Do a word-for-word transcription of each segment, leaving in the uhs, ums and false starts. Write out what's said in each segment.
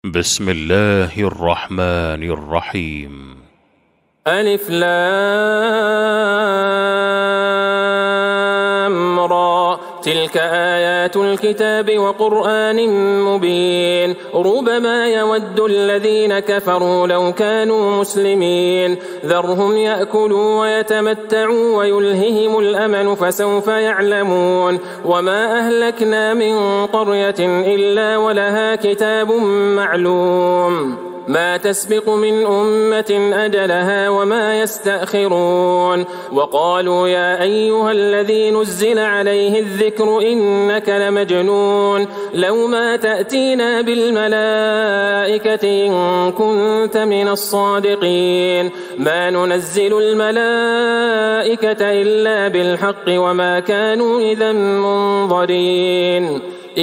بسم الله الرحمن الرحيم. ألف لام را تلك آيات الكتاب وقرآن مبين ربما يود الذين كفروا لو كانوا مسلمين ذرهم يأكلوا ويتمتعوا ويلههم الأمل فسوف يعلمون وما أهلكنا من قرية إلا ولها كتاب معلوم ما تسبق من أمة أجلها وما يستأخرون وقالوا يا أيها الذي نزل عليه الذكر إنك لمجنون لو ما تأتينا بالملائكة إن كنت من الصادقين ما ننزل الملائكة إلا بالحق وما كانوا إذا منظرين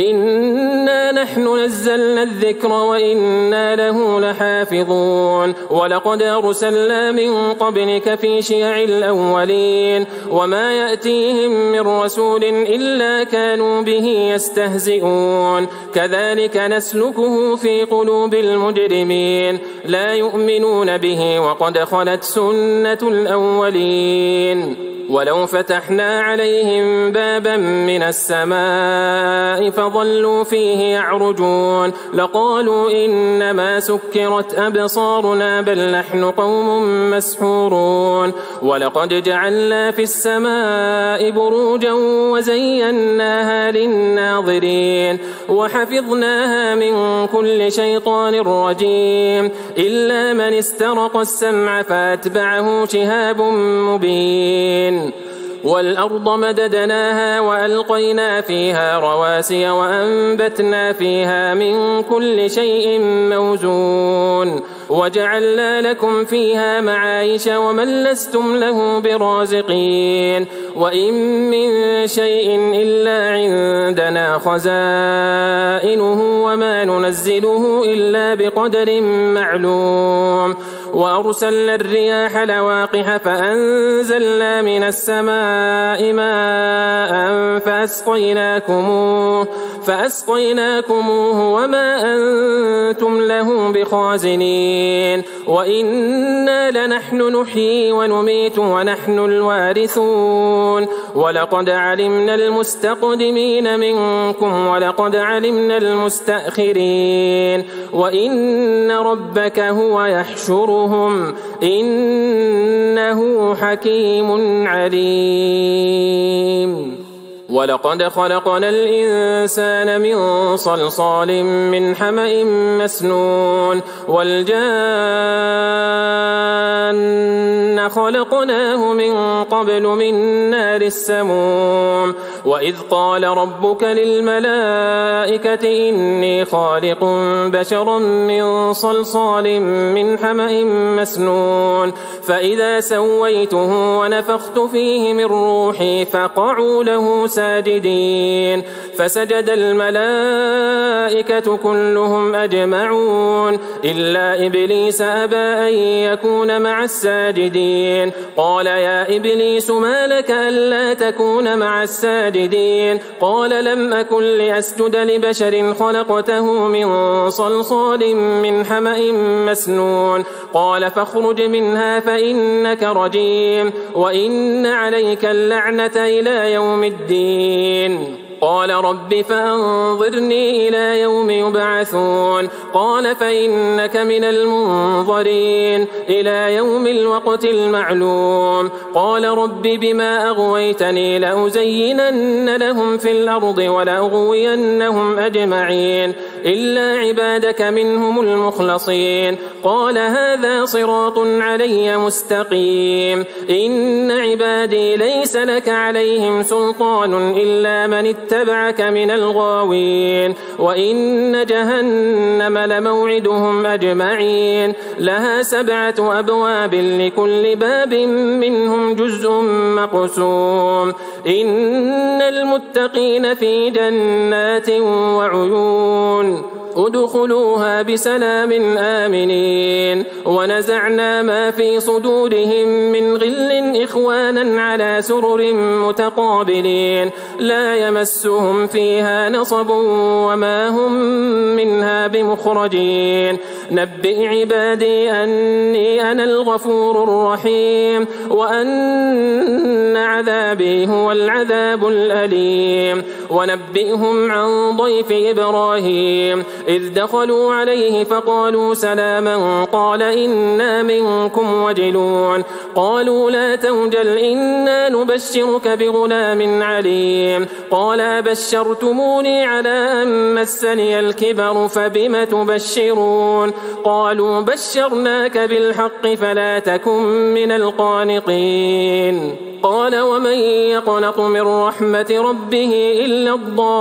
إنا نحن نزلنا الذكر وإنا له لحافظون ولقد أرسلنا من قبلك في شيع الأولين وما يأتيهم من رسول إلا كانوا به يستهزئون كذلك نسلكه في قلوب المجرمين لا يؤمنون به وقد خلت سنة الأولين ولو فتحنا عليهم بابا من السماء فظلوا فيه يعرجون لقالوا إنما سكرت أبصارنا بل نحن قوم مسحورون ولقد جعلنا في السماء بروجا وزيناها للناظرين وحفظناها من كل شيطان رجيم إلا من استرق السمع فأتبعه شهاب مبين والأرض مددناها وألقينا فيها رواسي وأنبتنا فيها من كل شيء موزون وجعلنا لكم فيها معايش ومن لستم له برازقين وإن من شيء إلا عندنا خزائنه وما ننزله إلا بقدر معلوم وأرسلنا الرياح لواقح فأنزلنا من السماء ماء فأسقيناكموه, فأسقيناكموه وما أنتم له بخازنين وإنا لنحن نحيي ونميت ونحن الوارثون ولقد علمنا المستقدمين منكم ولقد علمنا المستأخرين وإن ربك هو يحشرهم إنه حكيم عليم ولقد خلقنا الإنسان من صلصال من حمأ مسنون والجان خلقناه من قبل من نار السموم وإذ قال ربك للملائكة إني خالق بشرا من صلصال من حمأ مسنون فإذا سويته ونفخت فيه من روحي فقعوا له ساجدين فسجد الملائكة كلهم أجمعون إلا إبليس أبى أن يكون مع الساجدين قال يا إبليس ما لك ألا تكون مع الساجدين قال لم أكن لأسجد لبشر خلقته من صلصال من حمأ مسنون قال فاخرج منها فإنك رجيم وإن عليك اللعنة إلى يوم الدين قال رب فأنظرني إلى يوم يبعثون قال فإنك من المنظرين إلى يوم الوقت المعلوم قال رب بما أغويتني لأزينن لهم في الأرض ولأغوينهم أجمعين إلا عبادك منهم المخلصين قال هذا صراط علي مستقيم إن عبادي ليس لك عليهم سلطان إلا من اتبعك من الغاوين وإن جهنم لموعدهم أجمعين لها سبعة أبواب لكل باب منهم جزء مقسوم إن المتقين في جنات وعيون ادخلوها بسلام آمنين ونزعنا ما في صدورهم من غل إخوانا على سرر متقابلين لا يمسهم فيها نصب وما هم منها بمخرجين نبئ عبادي أني أنا الغفور الرحيم وأن عذابي هو العذاب الأليم ونبئهم عن ضيف إبراهيم إذ دخلوا عليه فقالوا سلاما قال إنا منكم وجلون قالوا لا توجل إنا نبشرك بغلام عليم قال بشرتموني على أن مسني الكبر فبم تبشرون قالوا بشرناك بالحق فلا تكن من القانطين قال ومن يقنط من رحمة ربه إلا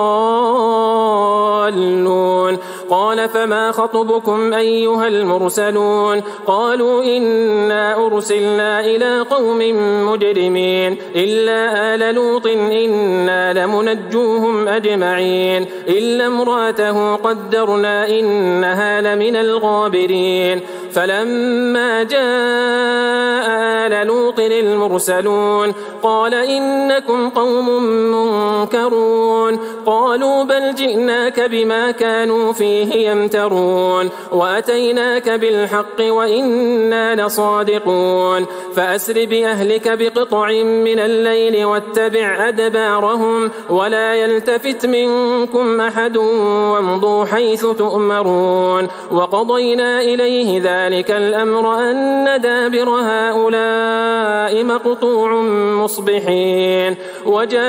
الضالون قال فما خطبكم أيها المرسلون قالوا إنا أرسلنا إلى قوم مجرمين إلا آل لوط إنا لمنجوهم أجمعين إلا امرأته قدرنا إنها لمن الغابرين فلما جاء آل لوط المرسلون قال إنكم قوم منكرون قالوا بل جئناك بما كانوا فيه يمترون وأتيناك بالحق وإنا لصادقون فأسر بأهلك بقطع من الليل واتبع أدبارهم ولا يلتفت منكم أحد وامضوا حيث تؤمرون وقضينا إليه ذلك الأمر أن دابر هؤلاء مقطوع مصبحين وجاء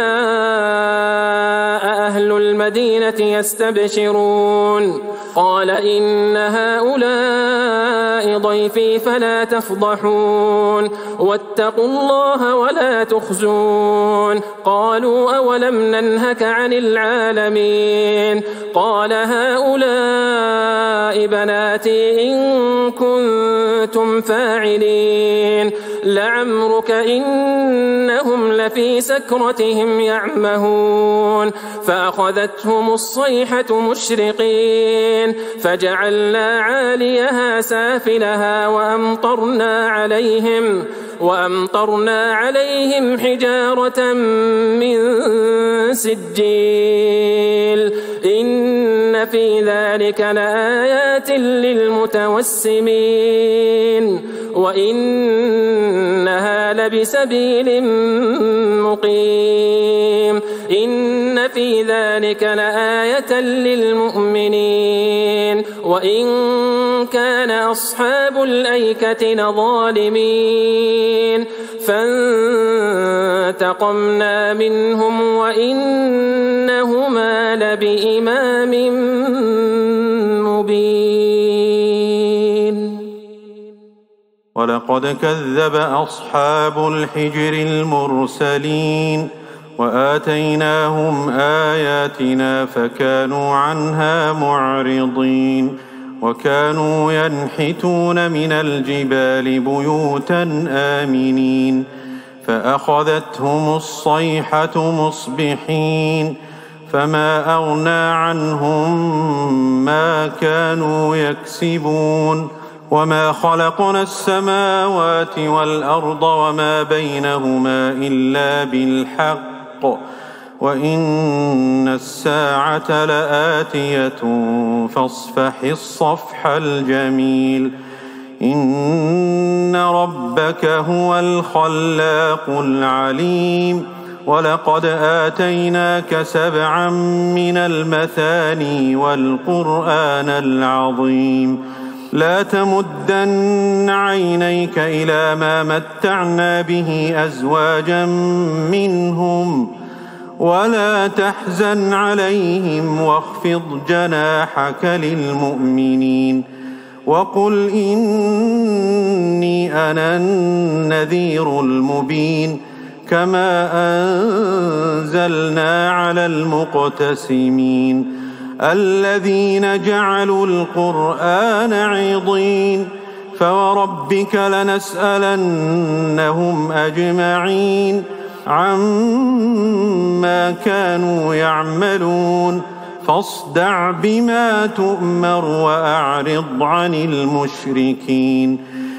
أهل المدينة يستبشرون قال إن هؤلاء ضيفي فلا تفضحون واتقوا الله ولا تخزون قالوا أولم ننهك عن العالمين قال هؤلاء بناتي إن كنتم فاعلين لعمرك إنهم لفي سكرتهم يعمهون فأخذتهم الصيحة مشرقين فجعلنا عاليها سافلها وأمطرنا عليهم وأمطرنا عليهم حجارة من سجيل إن في ذلك لآيات للمتوسمين وإنها لبسبيل مقيم إن في ذلك لآية للمؤمنين وإن كان أصحاب الأيكة لظالمين فانتقمنا منهم وإنهما لبإمام مبين ولقد كذب أصحاب الحجر المرسلين وآتيناهم آياتنا فكانوا عنها معرضين وكانوا ينحتون من الجبال بيوتا آمنين فأخذتهم الصيحة مصبحين فما أغنى عنهم ما كانوا يكسبون وما خلقنا السماوات والأرض وما بينهما إلا بالحق وإن الساعة لآتية فاصفح الصفح الجميل إن ربك هو الخلاق العليم ولقد آتيناك سبعا من المثاني والقرآن العظيم لا تمدن عينيك إلى ما متعنا به أزواجا منهم ولا تحزن عليهم واخفض جناحك للمؤمنين وقل إني أنا النذير المبين كما أنزلنا على المقتسمين الذين جعلوا القرآن عضين فوربك لنسألنهم أجمعين عما كانوا يعملون فاصدع بما تؤمر وأعرض عن المشركين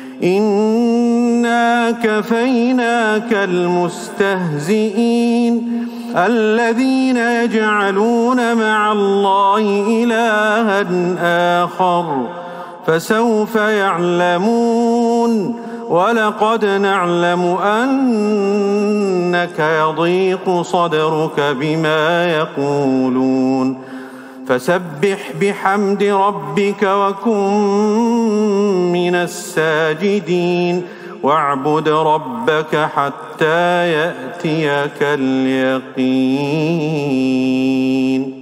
إنا كفيناك المستهزئين الذين يجعلون مع الله إلها آخر فسوف يعلمون ولقد نعلم أنك يضيق صدرك بما يقولون فسبح بحمد ربك وكن من الساجدين واعبد ربك حتى يأتيك اليقين.